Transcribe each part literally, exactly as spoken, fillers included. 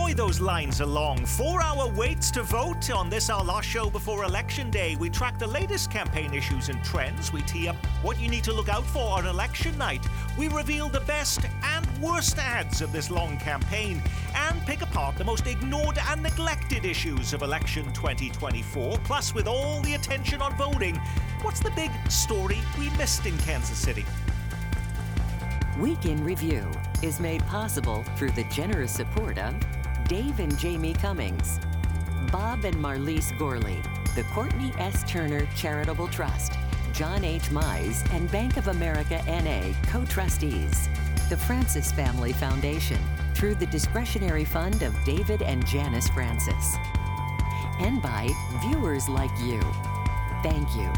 boy, those lines are long. Four-hour waits to vote. On this, our last show before Election Day, we track the latest campaign issues and trends. We tee up what you need to look out for on election night. We reveal the best and worst ads of this long campaign and pick apart the most ignored and neglected issues of election twenty twenty-four. Plus, with all the attention on voting, what's the big story we missed in Kansas City? Week in Review is made possible through the generous support of Dave and Jamie Cummings, Bob and Marlise Gorley, the Courtney S. Turner Charitable Trust, John H. Mize and Bank of America N A co-trustees, the Francis Family Foundation through the discretionary fund of David and Janice Francis, and by viewers like you. Thank you.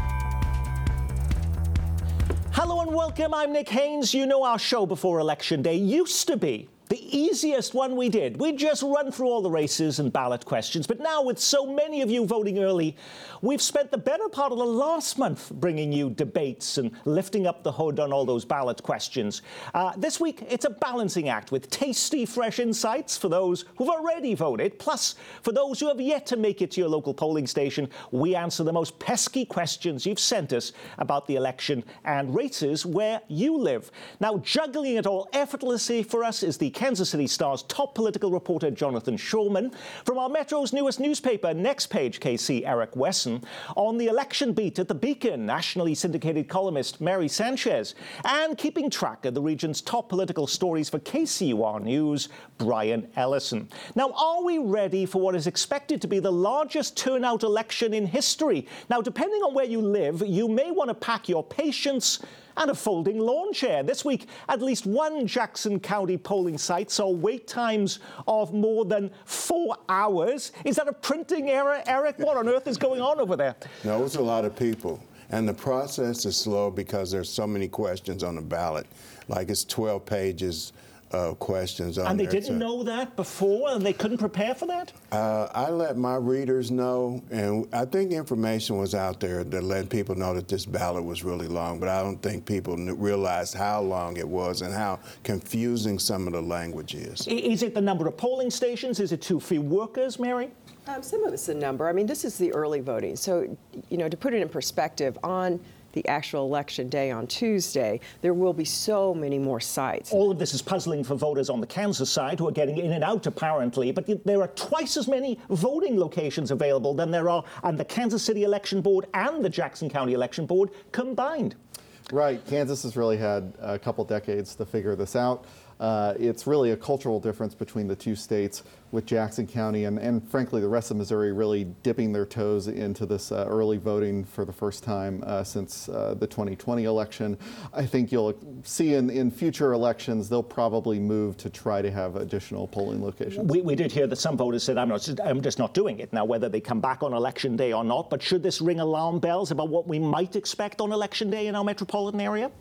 Hello and welcome. I'm Nick Haynes. You know our show before Election Day used to be the easiest one we did. We'd just run through all the races and ballot questions. But now, with so many of you voting early, we've spent the better part of the last month bringing you debates and lifting up the hood on all those ballot questions. Uh, this week, it's a balancing act with tasty, fresh insights for those who've already voted. Plus, for those who have yet to make it to your local polling station, we answer the most pesky questions you've sent us about the election and races where you live. Now, juggling it all effortlessly for us is the Kansas City Star's top political reporter, Jonathan Shulman. From our Metro's newest newspaper, Next Page K C, Eric Wesson. On the election beat at the Beacon, nationally syndicated columnist Mary Sanchez. And keeping track of the region's top political stories for K C U R News, Brian Ellison. Now, are we ready for what is expected to be the largest turnout election in history? Now, depending on where you live, you may want to pack your patience and a folding lawn chair. This week, at least one Jackson County polling site saw wait times of more than four hours. Is that a printing error, Eric? What on earth is going on over there? No, it's a lot of people. And the process is slow because there's so many questions on the ballot. Like it's twelve pages of questions on there. And they didn't know that before, and they couldn't prepare for that? Uh, I let my readers know, and I think information was out there that let people know that this ballot was really long, but I don't think people knew, realized how long it was and how confusing some of the language is. Is it the number of polling stations? Is it too few workers, Mary? Um, some of it's the number. I mean, this is the early voting. So, you know, to put it in perspective, on the actual election day on Tuesday, there will be so many more sites. All of this is puzzling for voters on the Kansas side who are getting in and out, apparently, but there are twice as many voting locations available than there are on the Kansas City Election Board and the Jackson County Election Board combined. Right. Kansas has really had a couple decades to figure this out. Uh, it's really a cultural difference between the two states, with Jackson County and, and frankly the rest of Missouri really dipping their toes into this uh, early voting for the first time uh, since uh, the twenty twenty election. I think you'll see in, in future elections they'll probably move to try to have additional polling locations. We, we did hear that some voters said, I'm, not, I'm just not doing it. Now, whether they come back on election day or not, but should this ring alarm bells about what we might expect on election day in our metropolitan area?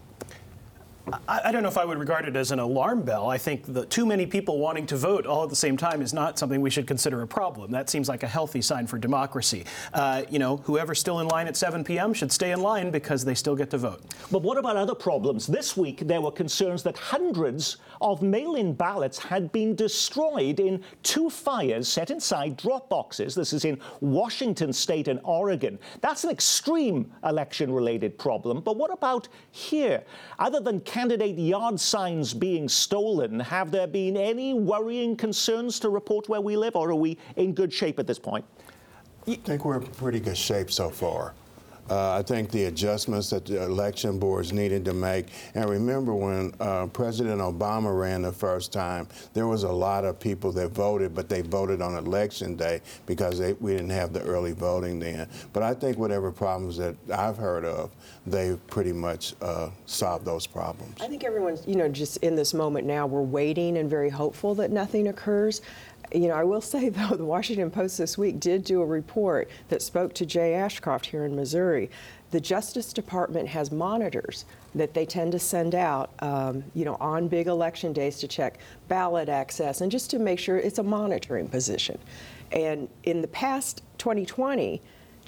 I, I don't know if I would regard it as an alarm bell. I think the too many people wanting to vote all at the same time is not something we should consider a problem. That seems like a healthy sign for democracy. Uh, you know, whoever's still in line at seven p m should stay in line because they still get to vote. But what about other problems? This week, there were concerns that hundreds of mail-in ballots had been destroyed in two fires set inside drop boxes. This is in Washington State and Oregon. That's an extreme election-related problem. But what about here? Other than candidate yard signs being stolen, have there been any worrying concerns to report where we live, or are we in good shape at this point? I think we're in pretty good shape so far. Uh, I think the adjustments that the election boards needed to make, and remember when uh, President Obama ran the first time, there was a lot of people that voted, but they voted on election day because they, we didn't have the early voting then. But I think whatever problems that I've heard of, they've pretty much uh, solved those problems. I think everyone's, you know, just in this moment now, we're waiting and very hopeful that nothing occurs. You know, I will say, though, the Washington Post this week did do a report that spoke to Jay Ashcroft here in Missouri. The Justice Department has monitors that they tend to send out, um, you know, on big election days to check ballot access and just to make sure it's a monitoring position. And in the past twenty twenty,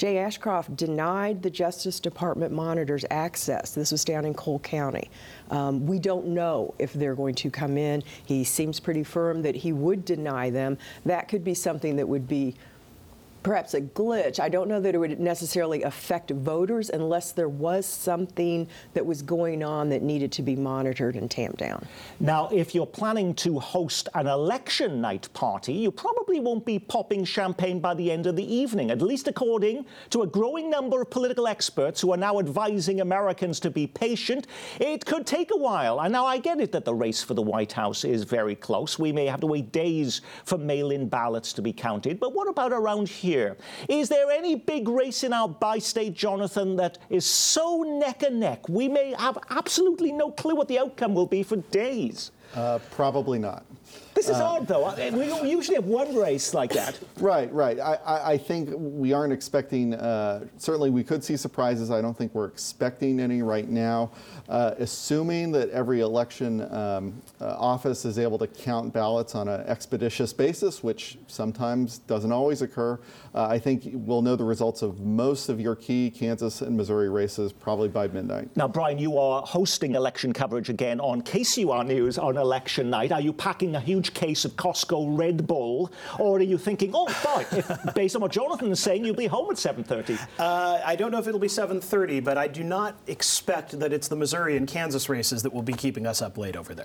Jay Ashcroft denied the Justice Department monitors access. This was down in Cole County. Um, we don't know if they're going to come in. He seems pretty firm that he would deny them. That could be something that would be perhaps a glitch. I don't know that it would necessarily affect voters unless there was something that was going on that needed to be monitored and tamped down. Now, if you're planning to host an election night party, you probably won't be popping champagne by the end of the evening, at least according to a growing number of political experts who are now advising Americans to be patient. It could take a while. And now I get it that the race for the White House is very close. We may have to wait days for mail-in ballots to be counted. But what about around here? Is there any big race in our bi-state, Jonathan, that is so neck and neck we may have absolutely no clue what the outcome will be for days? Uh, probably not. This is uh, odd, though. We usually have one race like that. Right, right. I, I, I think we aren't expecting, uh, certainly we could see surprises. I don't think we're expecting any right now. Uh, assuming that every election um, uh, office is able to count ballots on an expeditious basis, which sometimes doesn't always occur, uh, I think we'll know the results of most of your key Kansas and Missouri races probably by midnight. Now, Brian, you are hosting election coverage again on K C U R News on election night. Are you packing a huge case of Costco Red Bull, or are you thinking, oh, fine, if, based on what Jonathan is saying, you'll be home at seven thirty? Uh, I don't know if it'll be seven thirty, but I do not expect that it's the Missouri and Kansas races that will be keeping us up late over there.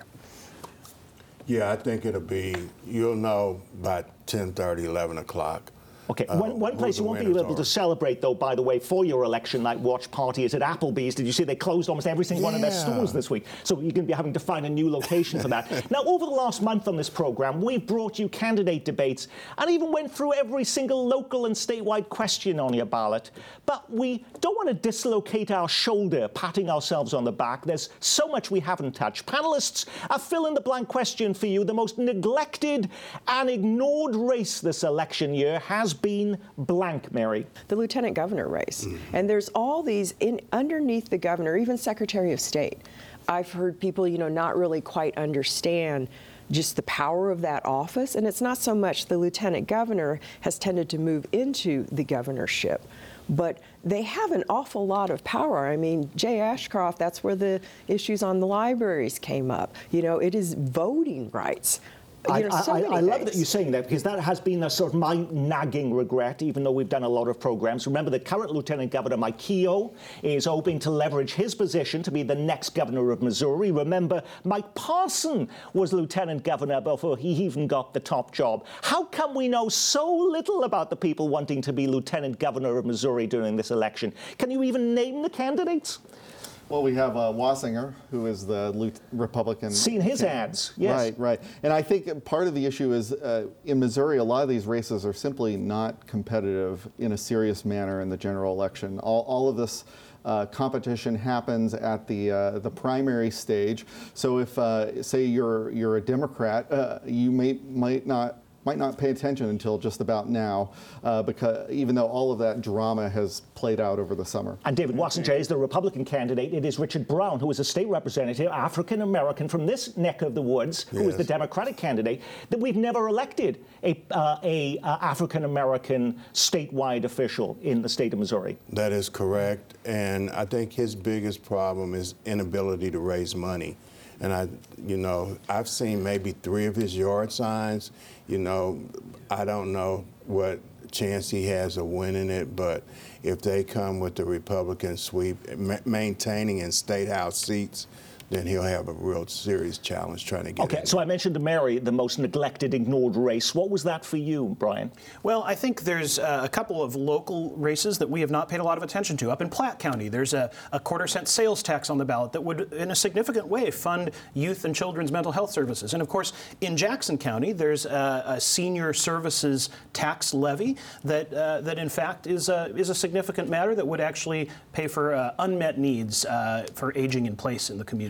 Yeah, I think it'll be, you'll know by ten thirty, eleven o'clock. Okay, Uh, one, one place you won't be able to celebrate, though, by the way, for your election night watch party is at Applebee's. Did you see they closed almost every single one of their Yeah. stores this week? So you're going to be having to find a new location for that. Now, over the last month on this program, we've brought you candidate debates and even went through every single local and statewide question on your ballot. But we don't want to dislocate our shoulder, patting ourselves on the back. There's so much we haven't touched. Panelists, a fill-in-the-blank question for you. The most neglected and ignored race this election year has been blank, Mary. The lieutenant governor race. Mm-hmm. And there's all these in underneath the governor, even Secretary of State. I've heard people, you know, not really quite understand just the power of that office. And it's not so much the lieutenant governor has tended to move into the governorship, but they have an awful lot of power. I mean, Jay Ashcroft, that's where the issues on the libraries came up. You know, it is voting rights. I, You know, so I, many I love things. that you're saying that, because that has been a sort of my nagging regret, even though we've done a lot of programs. Remember, the current Lieutenant Governor, Mike Keogh, is hoping to leverage his position to be the next governor of Missouri. Remember, Mike Parson was Lieutenant Governor before he even got the top job. How come we know so little about the people wanting to be Lieutenant Governor of Missouri during this election? Can you even name the candidates? Well, we have uh, Wassinger, who is the Lieu- Republican. Seen his ads, yes. Right, right. And I think part of the issue is uh, in Missouri, a lot of these races are simply not competitive in a serious manner in the general election. All, all of this uh, competition happens at the uh, the primary stage. So if, uh, say, you're you're a Democrat, uh, you may might not. might not pay attention until just about now, uh, because even though all of that drama has played out over the summer. And David Wassinger is the Republican candidate. It is Richard Brown, who is a state representative, African-American from this neck of the woods, who Yes. is the Democratic candidate, that we've never elected a, uh, a uh, African-American statewide official in the state of Missouri. That is correct. And I think his biggest problem is inability to raise money. And I, you know, I've seen maybe three of his yard signs. You know, I don't know what chance he has of winning it, but if they come with the Republican sweep, ma- maintaining in state house seats, then he'll have a real serious challenge trying to get Okay, in. so I mentioned to Mary the most neglected, ignored race. What was that for you, Brian? Well, I think there's uh, a couple of local races that we have not paid a lot of attention to. Up in Platte County, there's a, a quarter cent sales tax on the ballot that would, in a significant way, fund youth and children's mental health services. And of course, in Jackson County, there's a, a senior services tax levy that, uh, that in fact, is a, is a significant matter that would actually pay for uh, unmet needs uh, for aging in place in the community.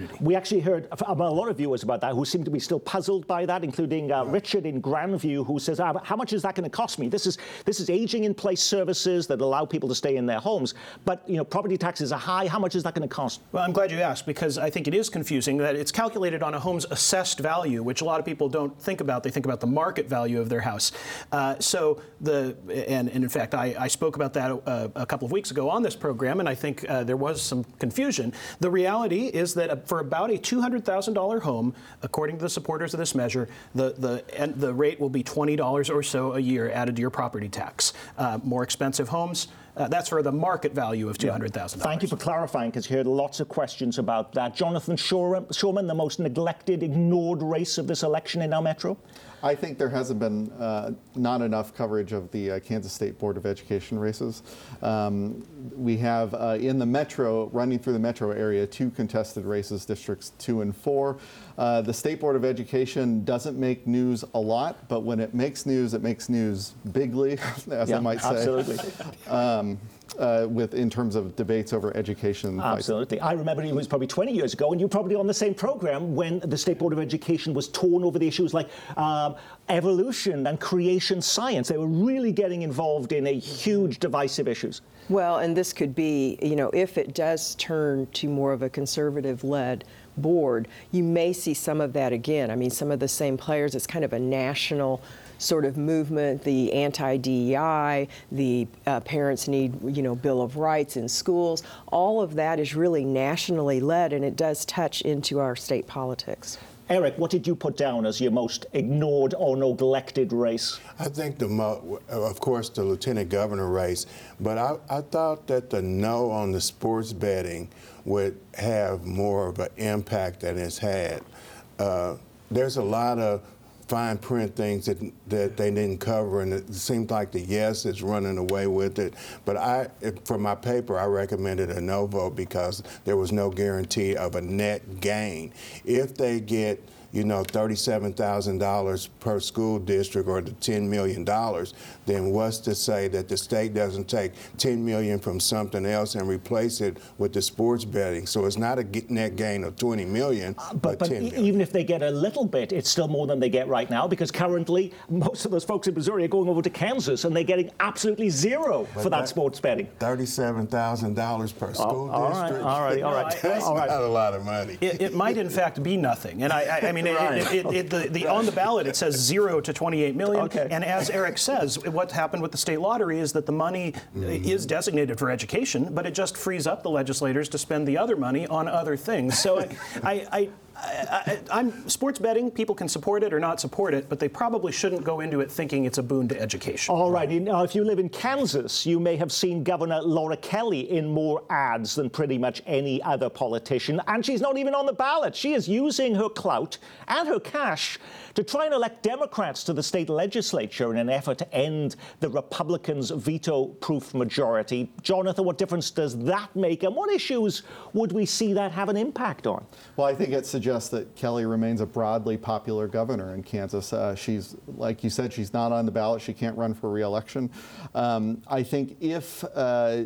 community. We actually heard from a lot of viewers about that who seem to be still puzzled by that, including uh, Richard in Grandview, who says, ah, how much is that going to cost me? This is this is aging in place services that allow people to stay in their homes, but you know, property taxes are high. How much is that going to cost? Well, I'm glad you asked, because I think it is confusing that it's calculated on a home's assessed value, which a lot of people don't think about. They think about the market value of their house. Uh, so the and, and in fact, I, I spoke about that uh, a couple of weeks ago on this program, and I think uh, there was some confusion. The reality is that for about a two hundred thousand dollars home, according to the supporters of this measure, the the and the rate will be twenty dollars or so a year added to your property tax. Uh, more expensive homes, uh, that's for the market value of two hundred thousand dollars. Thank you for clarifying, because you heard lots of questions about that. Jonathan Shurman, the most neglected, ignored race of this election in our metro? I think there hasn't been uh, not enough coverage of the uh, Kansas State Board of Education races. Um, we have uh, in the metro, running through the metro area, two contested races, districts two and four. Uh, the State Board of Education doesn't make news a lot, but when it makes news, it makes news bigly, as Yeah, I might say. absolutely. um, Uh, with in terms of debates over education. Absolutely. I remember it was probably twenty years ago, and you were probably on the same program when the State Board of Education was torn over the issues like um, evolution and creation science. They were really getting involved in a huge divisive issues. Well, and this could be, you know, if it does turn to more of a conservative-led board, you may see some of that again. I mean, some of the same players. It's kind of a national sort of movement, the anti-D E I, the uh, parents need, you know, Bill of Rights in schools. All of that is really nationally led, and it does touch into our state politics. Eric, what did you put down as your most ignored or neglected race? I think the mo- of course the lieutenant governor race, but I, I thought that the no on the sports betting would have more of an impact than it's had. Uh, there's a lot of fine print things that that they didn't cover, and it seems like the yes is running away with it. But I, for my paper, I recommended a no vote because there was no guarantee of a net gain. If they get, you know, thirty-seven thousand dollars per school district or the ten million dollars, then what's to say that the state doesn't take ten million dollars from something else and replace it with the sports betting? So it's not a net gain of twenty million dollars, But, but, but ten e- million dollars. even if they get a little bit, it's still more than they get right now, because currently most of those folks in Missouri are going over to Kansas and they're getting absolutely zero But for that, that- sports betting. thirty-seven thousand dollars per school all right, district. all right, all right, That's I- I- all right. not a lot of money. It, it might, in fact, be nothing. And I, I, I mean, it, Right. it, it, it, the, the, on the ballot, it says zero to twenty-eight million. Okay. And as Eric says, what happened with the state lottery is that the money is designated for education, but it just frees up the legislators to spend the other money on other things. So I, I, I I, I, I'm sports betting. People can support it or not support it, but they probably shouldn't go into it thinking it's a boon to education. All right. Now, if you live in Kansas, you may have seen Governor Laura Kelly in more ads than pretty much any other politician, and she's not even on the ballot. She is using her clout and her cash to try and elect Democrats to the state legislature in an effort to end the Republicans' veto-proof majority. Jonathan, what difference does that make, and what issues would we see that have an impact on? Well, I think it suggests that Kelly remains a broadly popular governor in Kansas. Uh, she's, like you said, she's not on the ballot. She can't run for re-election. Um, I think if uh,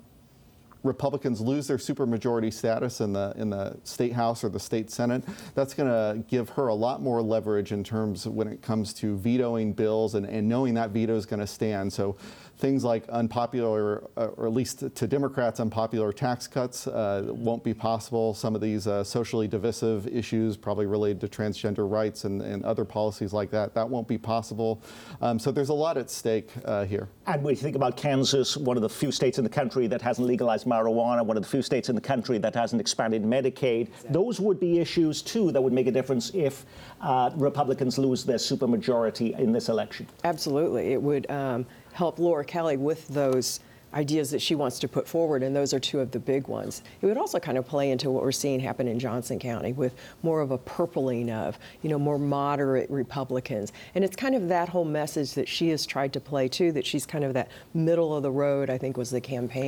Republicans lose their supermajority status in the in the state house or the state senate, that's going to give her a lot more leverage in terms of when it comes to vetoing bills and, and knowing that veto is going to stand. So things like unpopular, uh, or at least to Democrats, unpopular tax cuts uh, won't be possible. Some of these uh, socially divisive issues, probably related to transgender rights and, and other policies like that, that won't be possible. Um, so there's a lot at stake uh, here. And when you think about Kansas, one of the few states in the country that hasn't legalized marijuana, one of the few states in the country that hasn't expanded Medicaid, those would be issues, too, that would make a difference if uh, Republicans lose their supermajority in this election. Absolutely. It would um, help Laura Kelly with those ideas that she wants to put forward, and those are two of the big ones. It would also kind of play into what we're seeing happen in Johnson County with more of a purpling of, you know, more moderate Republicans. And it's kind of that whole message that she has tried to play too, that she's kind of that middle of the road, I think was the campaign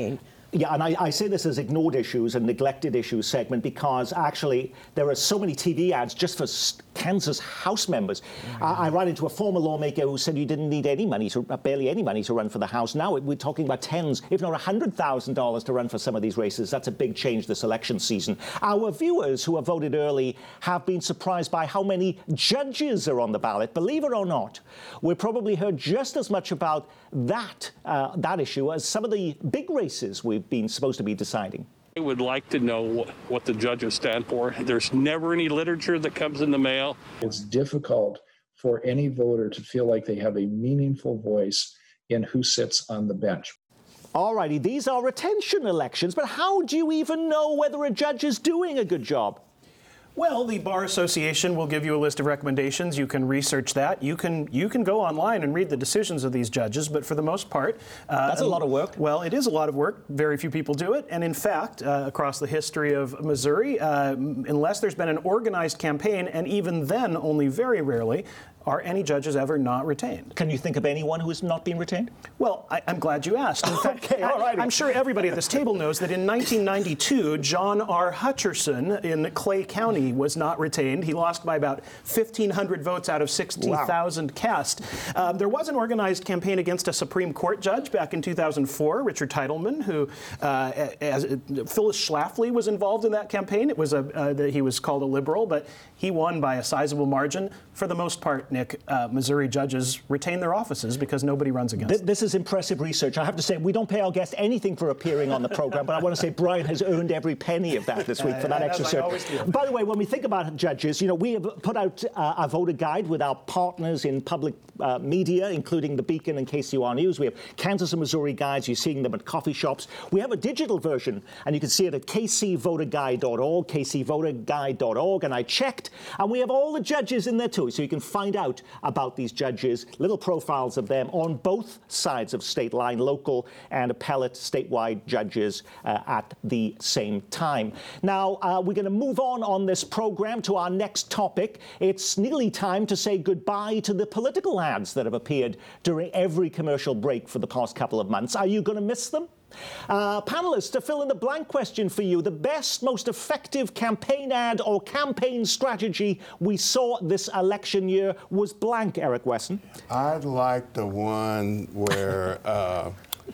Yeah, and I, I say this as ignored issues and neglected issues segment because actually there are so many T V ads just for Kansas House members. Mm-hmm. I, I ran into a former lawmaker who said you didn't need any money, to, barely any money to run for the House. Now we're talking about tens, if not one hundred thousand dollars to run for some of these races. That's a big change this election season. Our viewers who have voted early have been surprised by how many judges are on the ballot. Believe it or not, we've probably heard just as much about that, uh, that issue as some of the big races we've been supposed to be deciding. I would like to know what, what the judges stand for. There's never any literature that comes in the mail. It's difficult for any voter to feel like they have a meaningful voice in who sits on the bench. All righty, these are retention elections, but how do you even know whether a judge is doing a good job? Well, the Bar Association will give you a list of recommendations. You can research that. You can you can go online and read the decisions of these judges, but for the most part... Uh, That's a lot of work. Well, it is a lot of work. Very few people do it. And in fact, uh, across the history of Missouri, uh, unless there's been an organized campaign, and even then only very rarely, are any judges ever not retained. Can you think of anyone who has not been retained? Well, I, I'm glad you asked. In fact, okay, all right. I'm sure everybody at this table knows that in nineteen ninety-two, John R. Hutcherson in Clay County was not retained. He lost by about fifteen hundred votes out of sixty thousand wow. cast. Um, there was an organized campaign against a Supreme Court judge back in two thousand four, Richard Teitelman, who, uh, as, uh, Phyllis Schlafly was involved in that campaign. It was a, uh, the, he was called a liberal, but he won by a sizable margin. For the most part, Nick, uh, Missouri judges retain their offices because nobody runs against Th- them. This is impressive research. I have to say, we don't pay our guests anything for appearing on the program, but I want to say Brian has earned every penny of that this week for that Uh, extra search. By the way, when we think about judges, you know, we have put out uh, a voter guide with our partners in public uh, media, including the Beacon and K C U R News. We have Kansas and Missouri guides. You're seeing them at coffee shops. We have a digital version, and you can see it at k c voter guide dot org, k c voter guide dot org, and I checked, and we have all the judges in there too, so you can find out about these judges, little profiles of them on both sides of state line, local and appellate statewide judges uh, at the same time. Now, uh, we're going to move on on this program to our next topic. It's nearly time to say goodbye to the political ads that have appeared during every commercial break for the past couple of months. Are you going to miss them? Uh, panelists, to fill in the blank question for you, the best, most effective campaign ad or campaign strategy we saw this election year was blank, Eric Wesson. I'd like the one where uh,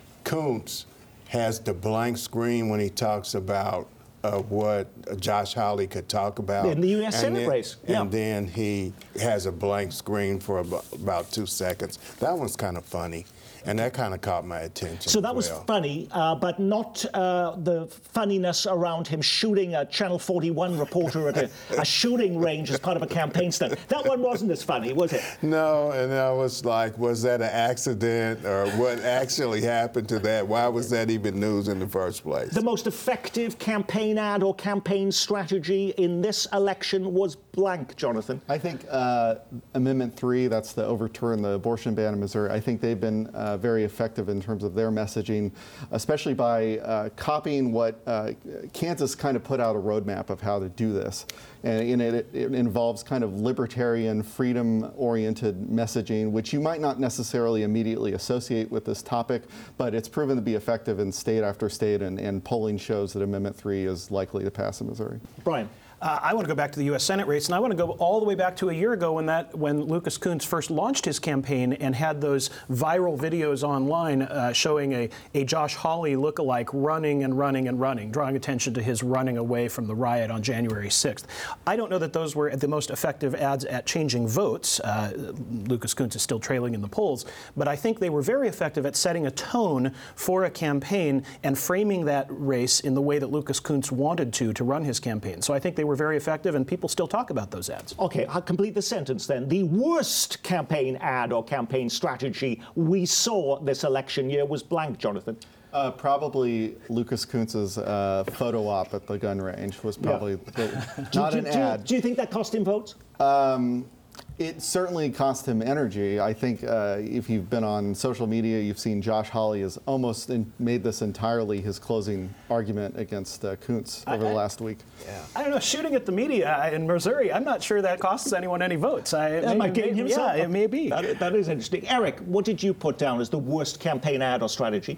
Kuntz has the blank screen when he talks about uh, what Josh Hawley could talk about. In the U S Senate then, race. Yeah. And then he has a blank screen for about, about two seconds. That one's kind of funny. And that kind of caught my attention. So that as was well. funny, uh, but not uh, the funniness around him shooting a Channel forty-one reporter at a, a shooting range as part of a campaign stunt. That one wasn't as funny, was it? No, and I was like, was that an accident or what actually happened to that? Why was that even news in the first place? The most effective campaign ad or campaign strategy in this election was blank, Jonathan. I think uh, Amendment three, that's the overturn the abortion ban in Missouri, I think they've been uh, very effective in terms of their messaging, especially by uh, copying what uh, Kansas kind of put out a roadmap of how to do this. And it, it involves kind of libertarian, freedom-oriented messaging, which you might not necessarily immediately associate with this topic, but it's proven to be effective in state after state, and, and polling shows that Amendment three is likely to pass in Missouri. Brian. Uh, I want to go back to the U S Senate race, and I want to go all the way back to a year ago when that when Lucas Kuntz first launched his campaign and had those viral videos online uh, showing a, a Josh Hawley lookalike running and running and running, drawing attention to his running away from the riot on January sixth. I don't know that those were the most effective ads at changing votes. Uh, Lucas Kuntz is still trailing in the polls, but I think they were very effective at setting a tone for a campaign and framing that race in the way that Lucas Kuntz wanted to to run his campaign. So I think they were very effective, and people still talk about those ads. Okay, I'll complete the sentence then. The worst campaign ad or campaign strategy we saw this election year was blank, Jonathan. Uh, probably Lucas Kuntz's uh, photo op at the gun range was probably yeah. the, not do, an do, ad. Do you think that cost him votes? Um, It certainly cost him energy. I think uh, if you've been on social media, you've seen Josh Hawley has almost in, made this entirely his closing argument against uh, Kuntz over I, the last week. Yeah. I don't know, shooting at the media in Missouri, I'm not sure that costs anyone any votes. I, that might gain him Yeah, some. it may be. That, that is interesting. Eric, what did you put down as the worst campaign ad or strategy?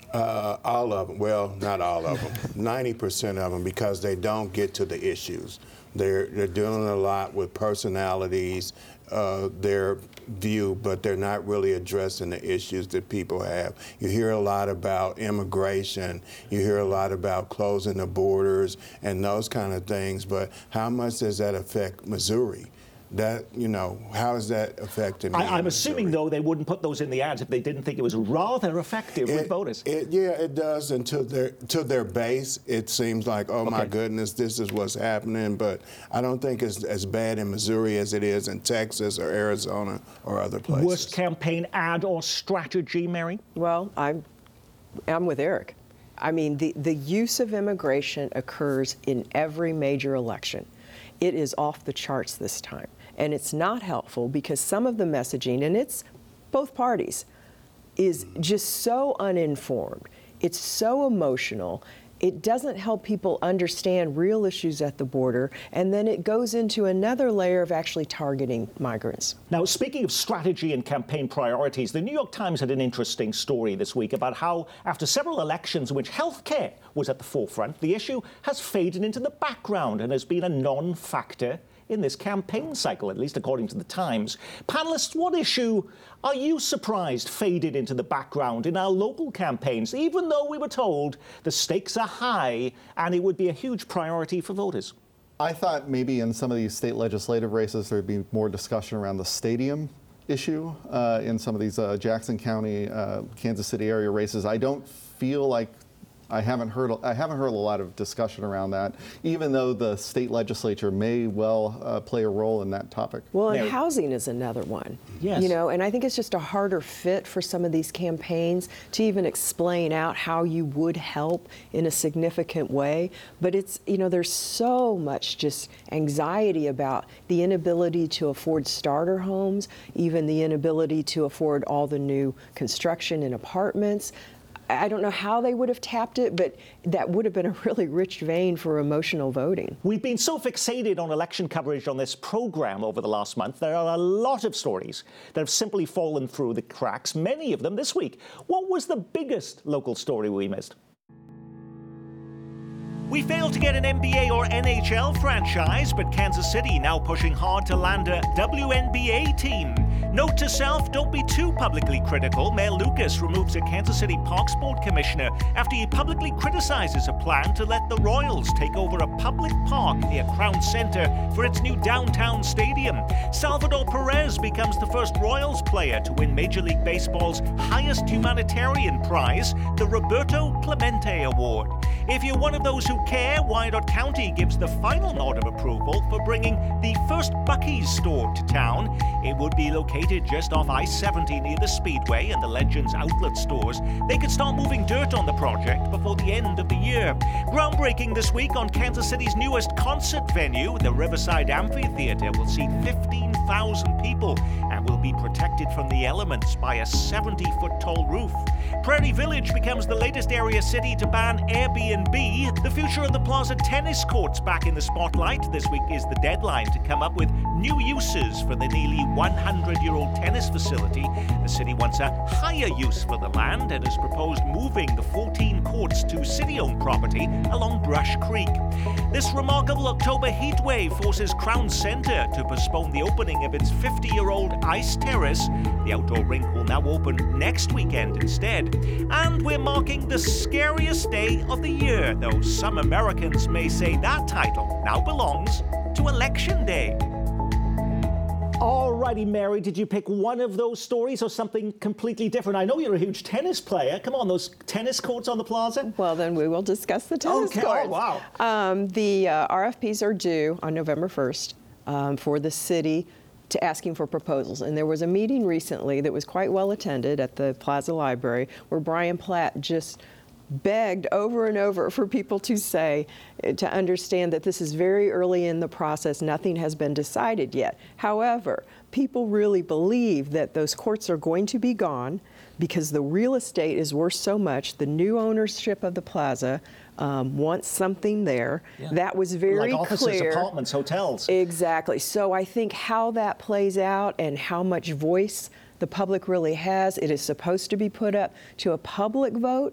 Uh, all of them. Well, not all of them. ninety percent of them, because they don't get to the issues. They're they're dealing a lot with personalities, uh, their view, but they're not really addressing the issues that people have. You hear a lot about immigration. You hear a lot about closing the borders and those kind of things. But how much does that affect Missouri? That, you know, how is that affecting me? I, I'm assuming, though, they wouldn't put those in the ads if they didn't think it was rather effective it, with voters. It, yeah, it does. And to their, to their base, it seems like, oh, my Okay. goodness, this is what's happening. But I don't think it's as bad in Missouri as it is in Texas or Arizona or other places. Worst campaign ad or strategy, Mary? Well, I'm, I'm with Eric. I mean, the, the use of immigration occurs in every major election. It is off the charts this time. And it's not helpful because some of the messaging, and it's both parties, is just so uninformed. It's so emotional. It doesn't help people understand real issues at the border, and then it goes into another layer of actually targeting migrants. Now, speaking of strategy and campaign priorities, the New York Times had an interesting story this week about how, after several elections in which health care was at the forefront, the issue has faded into the background and has been a non-factor in this campaign cycle, at least according to the Times. Panelists, what issue are you surprised faded into the background in our local campaigns, even though we were told the stakes are high and it would be a huge priority for voters? I thought maybe in some of these state legislative races there'd be more discussion around the stadium issue uh, in some of these uh, Jackson County, uh, Kansas City area races. I don't feel like I haven't heard I haven't heard a lot of discussion around that, even though the state legislature may well uh, play a role in that topic. Well, and Mary. housing is another one. Yes. You know, and I think it's just a harder fit for some of these campaigns to even explain out how you would help in a significant way. But it's, you know, there's so much just anxiety about the inability to afford starter homes, even the inability to afford all the new construction in apartments. I don't know how they would have tapped it, but that would have been a really rich vein for emotional voting. We've been so fixated on election coverage on this program over the last month. There are a lot of stories that have simply fallen through the cracks, many of them this week. What was the biggest local story we missed? We failed to get an N B A or N H L franchise, but Kansas City now pushing hard to land a W N B A team. Note to self, don't be too publicly critical. Mayor Lucas removes a Kansas City Parks Board commissioner after he publicly criticizes a plan to let the Royals take over a public park near Crown Center for its new downtown stadium. Salvador Perez becomes the first Royals player to win Major League Baseball's highest humanitarian prize, the Roberto Clemente Award. If you're one of those who care, Wyandotte County gives the final nod of approval for bringing the first Buc-ee's store to town. It would be located just off I seventy near the Speedway and the Legends outlet stores. They could start moving dirt on the project before the end of the year. Groundbreaking this week on Kansas City's newest concert venue, the Riverside Amphitheater, will seat fifteen thousand people and will be protected from the elements by a seventy-foot tall roof. Prairie Village becomes the latest area city to ban Airbnb. The future of the Plaza tennis courts back in the spotlight. This week is the deadline to come up with new uses for the nearly one hundred year old tennis facility. The city wants a higher use for the land and has proposed moving the fourteen courts to city-owned property along Brush Creek. This remarkable October heat wave forces Crown Center to postpone the opening of its fifty year old ice terrace. The outdoor rink will now open next weekend instead. And we're marking the scariest day of the year, though some Americans may say that title now belongs to Election Day. All righty, Mary, did you pick one of those stories or something completely different? I know you're a huge tennis player. Come on, those tennis courts on the plaza? Well, then we will discuss the tennis Okay. courts. Oh, wow. Um, the uh, R F Ps are due on November first um, for the city to asking for proposals. And there was a meeting recently that was quite well attended at the Plaza Library where Brian Platt just begged over and over for people to say, to understand that this is very early in the process, nothing has been decided yet. However, people really believe that those courts are going to be gone because the real estate is worth so much. The new ownership of the plaza um, wants something there. Yeah. That was very like offices, clear. apartments, hotels. Exactly. So I think how that plays out and how much voice the public really has, it is supposed to be put up to a public vote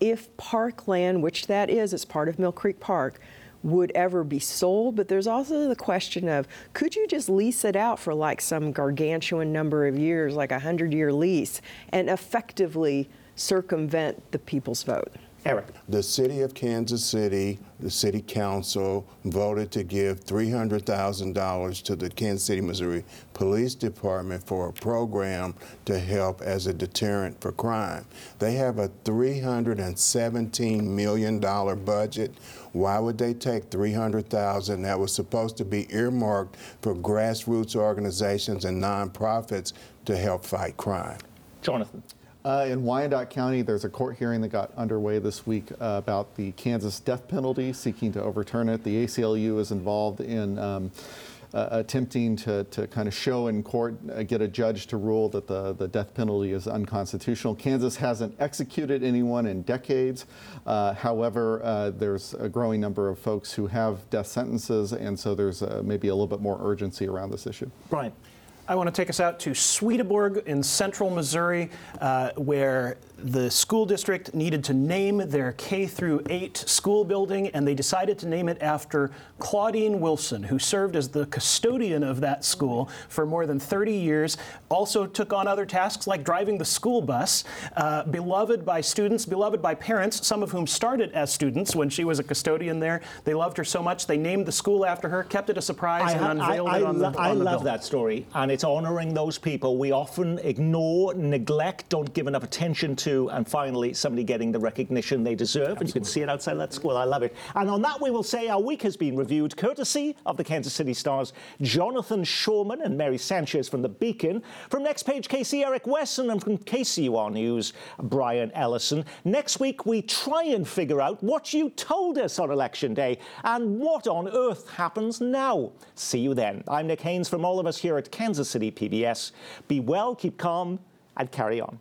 if parkland, which that is, it's part of Mill Creek Park, would ever be sold. But there's also the question of, could you just lease it out for like some gargantuan number of years, like a hundred-year lease, and effectively circumvent the people's vote? Eric. The city of Kansas City, the city council voted to give three hundred thousand dollars to the Kansas City, Missouri Police Department for a program to help as a deterrent for crime. They have a three hundred seventeen million dollars budget. Why would they take three hundred thousand dollars that was supposed to be earmarked for grassroots organizations and nonprofits to help fight crime? Jonathan. Uh, in Wyandotte County, there's a court hearing that got underway this week uh, about the Kansas death penalty, seeking to overturn it. The A C L U is involved in um, uh, attempting to, to kind of show in court, uh, get a judge to rule that the, the death penalty is unconstitutional. Kansas hasn't executed anyone in decades. Uh, however, uh, there's a growing number of folks who have death sentences, and so there's uh, maybe a little bit more urgency around this issue. Brian. I want to take us out to Swedenborg in central Missouri, uh, where the school district needed to name their K through eight school building, and they decided to name it after Claudine Wilson, who served as the custodian of that school for more than thirty years, also took on other tasks like driving the school bus, uh, beloved by students, beloved by parents, some of whom started as students when she was a custodian there. They loved her so much, they named the school after her, kept it a surprise, I, and ha- unveiled I, I, it on lo- the on I the love bill. that story, and it's honoring those people we often ignore, neglect, don't give enough attention to, and finally somebody getting the recognition they deserve. Absolutely. And you can see it outside that school. I love it. And on that, we will say our week has been reviewed courtesy of the Kansas City Star's Jonathan Shorman and Mary Sanchez from The Beacon. From Next Page K C, Eric Wesson, and from K C U R News, Brian Ellison. Next week, we try and figure out what you told us on Election Day and what on earth happens now. See you then. I'm Nick Haynes from all of us here at Kansas City P B S. Be well, keep calm, and carry on.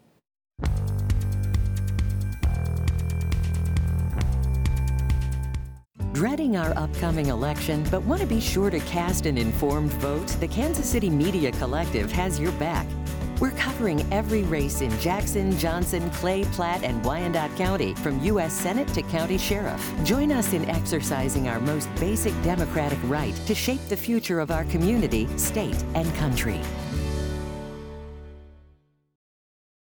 Dreading our upcoming election, but want to be sure to cast an informed vote? The Kansas City Media Collective has your back. We're covering every race in Jackson, Johnson, Clay, Platte, and Wyandotte County, from U S Senate to County Sheriff. Join us in exercising our most basic democratic right to shape the future of our community, state, and country.